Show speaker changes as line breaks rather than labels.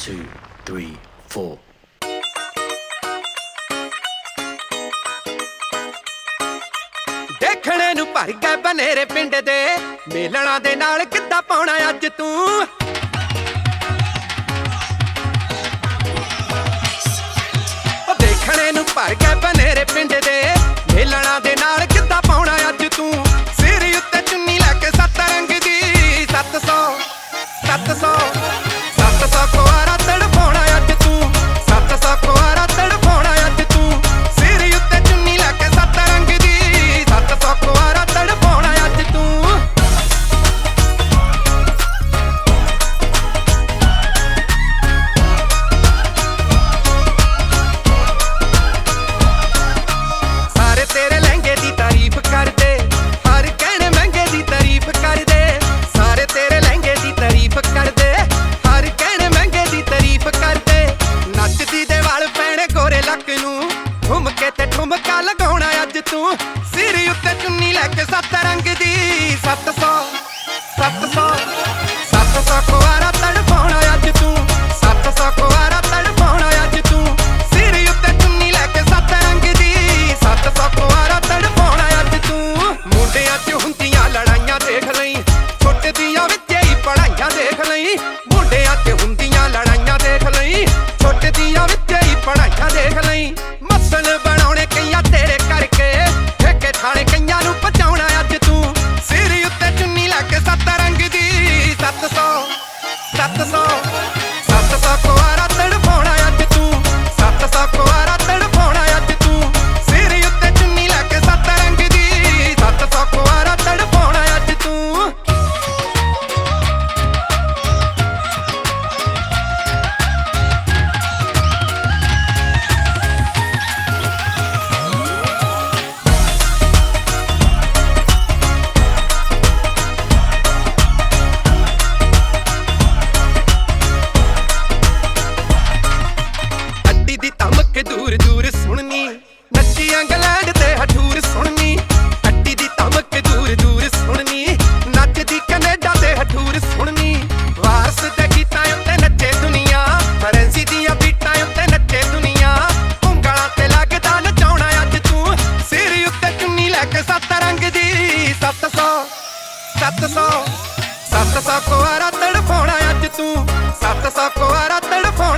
2, 3, 4.
ਦੇਖਣੇ ਨੂੰ ਭਰ ਗਏ ਬਨੇਰੇ ਪਿੰਡ ਦੇ ਮੇਲਣਾ ਦੇ ਨਾਲ ਕਿੱਦਾਂ ਪਾਉਣਾ ਅੱਜ ਤੂੰ ਦੇਖਣੇ ਨੂੰ ਭਰ ਗਏ ਬਨੇਰੇ ਪਿੰਡ ਦੇ ਮੇਲਣਾ ਦੇ ਨਾਲ ਕਿੱਦਾਂ ਪਾਉਣਾ ਅੱਜ ਤੂੰ ਸਿਰ ਉੱਤੇ ਚੁੰਨੀ ਲੈ ਕੇ ਸੱਤ ਰੰਗ ਦੀ 700 700 700 ਕੁਆਰਾ ਤੜਪਾਉਣਾ ਅੱਜ ਤੂੰ 700 ਕੁਆਰਾ ਤੜਪਾਉਣਾ ਅੱਜ ਤੂੰ ਸਿਰ ਉੱਤੇ ਚੁੰਨੀ ਲੈ ਕੇ ਸੱਤ ਰੰਗ ਦੀ 700 ਕੁਆਰਾ ਤੜਪਾਉਣਾ ਅੱਜ ਤੂੰ ਸਾਰੇ ਤੇਰੇ ਲਹਿੰਗੇ ਦੀ ਤਾਰੀਫ ਕਰਦੇ ਹਰ ਕਹਿਣੇ ਮਹਿੰਗੇ ਦੀ ਤਾਰੀਫ ਕਰਦੇ ਸਾਰੇ ਤੇਰੇ ਲਹਿੰਗੇ ਦੀ ਤਾਰੀਫ ਕਰਦੇ ਹਰ ਕਹਿਣੇ ਮਹਿੰਗੇ ਦੀ ਤਾਰੀਫ ਕਰਦੇ ਨੱਚਦੀ ਦੇ ਵਾਲ ਪੈਣੇ ਗੋਰੇ ਲੱਕ ਨੂੰ ਘੁੰਮ ਕੇ ਤੇ ਠੁਮਕਾ ਲਗਾਉਣਾ ਅੱਜ ਤੂੰ ਸਿਰ ਉੱਤੇ ਚੁੰਨੀ ਲੈ ਕੇ ਸੱਤ ਰੰਗ ਦੀ 700 700 700 ਕੁਆਰਾ ਤੜਪਾਉਣਾ ਅੱਜ ਤੂੰ 700 ਕੁਆਰਾ ਤੜਪਾਉਣਾ ਅੱਜ ਤੂੰ ਸਿਰ ਉੱਤੇ ਚੁੰਨੀ ਲੈ ਕੇ ਸੱਤ ਰੰਗ ਦੀ 700 ਕੁਆਰਾ ਤੜਪਾਉਣਾ ਅੱਜ ਤੂੰ ਮੁੰਡਿਆਂ 'ਚ ਹੁੰਦੀਆਂ ਲੜਾਈਆਂ ਦੇਖ ਲਈ ਛੋਟੇ ਦੀਆਂ ਵਿੱਚ ਹੀ ਪੜਾਈਆਂ ਦੇਖ ਲਈ ਮੁੰਡਿਆਂ 'ਚ ਹੁੰਦੀਆਂ ਲੜਾਈਆਂ ਦੇਖ ਲਈ ਛੋਟੇ ਦੀਆਂ ਵਿੱਚ ਹੀ ਪੜਾਈਆਂ ਦੇਖ ਲਈ ਮਸਲ ਬਣਾਉਣੇ ਕਈਆਂ ਤੇਰੇ ਕਰਕੇ ਠੇਕੇ ਥਾਣੇ ਕਈਆਂ ਨੂੰ ਪਹੁੰਚਾਉਣਾ ਅੱਜ ਤੂੰ ਸਿਰ ਉੱਤੇ ਚੁੰਨੀ ਲੈ ਕੇ ਸੱਤ ਰੰਗ ਦੀ 700 700 700 ਕੁਆਰਾ ਤੜਪਾਉਣਾ ਅੱਜ ਤੂੰ 700 ਕੁਆਰਾ ਤੜਪਾਉਣਾ ਅੱਜ ਤੂੰ ਸਿਰ ਉੱਤੇ ਚੁੰਨੀ ਲੈ ਕੇ ਸੱਤ ਰੰਗ ਦੀ 700 ਕੁਆਰਾ ਤੜਪਾਉਣਾ ਅੱਜ ਤੂੰ ਅੱਡੀ ਦੀ ਧਮਕ ਦੂਰ ਦੂਰ ਸੁਣਨੀ ਨੱਚੀ ਇੰਗਲੈਂਡ ਤੇ ਹਠੂਰ ਸੁਣਨੀ ਅੱਡੀ ਦੀ ਧਮਕ ਦੂਰ ਦੂਰ ਸੁਣਨੀ ਨੱਚਦੀ ਕੈਨੇਡਾ ਤੇ ਹਠੂਰ ਸੁਣਨੀ ਵਾਰਸ ਦੇ ਗੀਤਾਂ ਉੱਤੇ ਨੱਚੇ ਦੁਨੀਆ ਫਰੈਂਸੀ ਦੀਆਂ ਬੀਟਾਂ ਉੱਤੇ ਨੱਚੇ ਦੁਨੀਆ ਉਂਗਲਾਂ ਤੇ ਲੱਗਦਾ ਨਚਾਉਣਾ ਅੱਜ ਤੂੰ ਸਿਰ ਉੱਤੇ ਚੁੰਨੀ ਲੈ ਕੇ ਸੱਤ ਰੰਗ ਦੀ 700 700 700 ਕੁਆਰਾ ਤੜਪਾਉਣਾ ਅੱਜ ਤੂੰ 700 ਕੁਆਰਾ ਤੜਪਾਉਣਾ